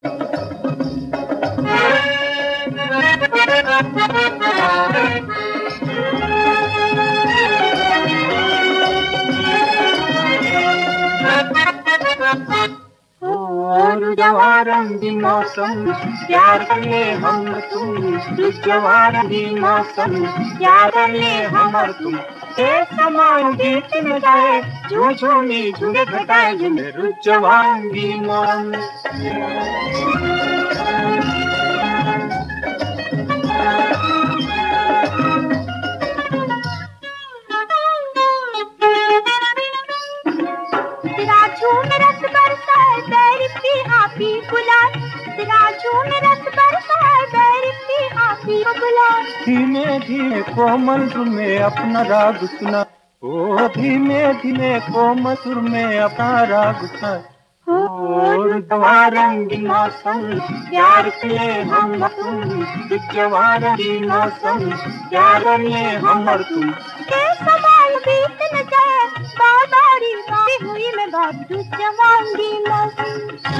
जवारंगी मौसम प्यार ले हम तुम, जवारंगी मौसम प्यार ले हम और तुम, समान बीत न जाए जो झूमी झूमे घटाए झूमे जवारंगी मौसम। धीमे धीमे कोमल सुर में अपना राग सुना, ओ धीमे धीमे कोमल सुर में अपना राग सुना। और जवारंगी मौसम प्यार ले हम तुम, जवारंगी मौसम प्यार ले हम और तुम, सवाल बीत न जाए बादारी बातें हुई मैं बात जवारंगी मौसम।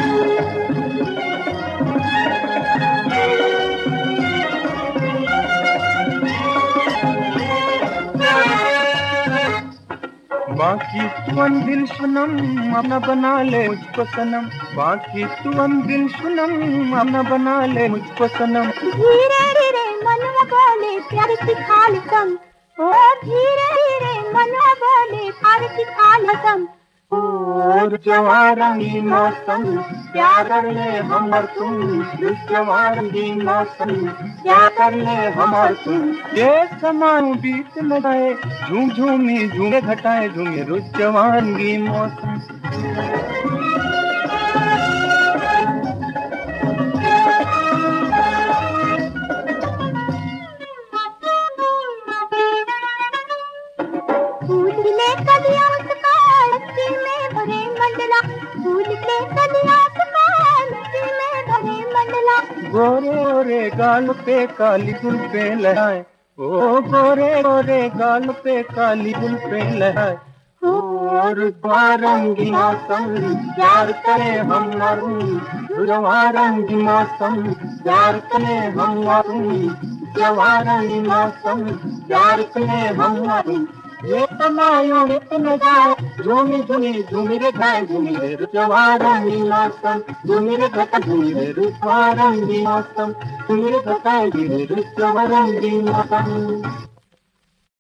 बाकी तू दिल सुनम अपना बना ले मुझको सनम, बाकी तू दिल सुनम अपना बना ले मुझको सनम। धीरे धीरे मन बोले प्यार की खाल कम, ओ धीरे धीरे मन बोले प्यार की खाल कम। और जवारंगी मौसम प्यार ले हम और तुम, जवारंगी मौसम प्यार ले हम और तुम, ये समान बीत न जाए झूम झूमी झूमे घटाए झूमे जवारंगी मौसम। गोरे गोरे गाल पे काली गुल पे लहराए, ओ गोरे गोरे गाल पे काली गुल पे लहराए। और जवारंगी मौसम प्यार करे हम और तुम, जवारंगी मौसम प्यार करे हम और तुम, जवारंगी मौसम प्यार करे हम और तुम, ये समायों न जाए झूमी झूमी झूमी रे गाए झूमी रे जवारंगी मौसम, झूमी रे घटा झूमी रे जवारंगी मौसम, झूमी रे घटा झूमी रे जवारंगी मौसम।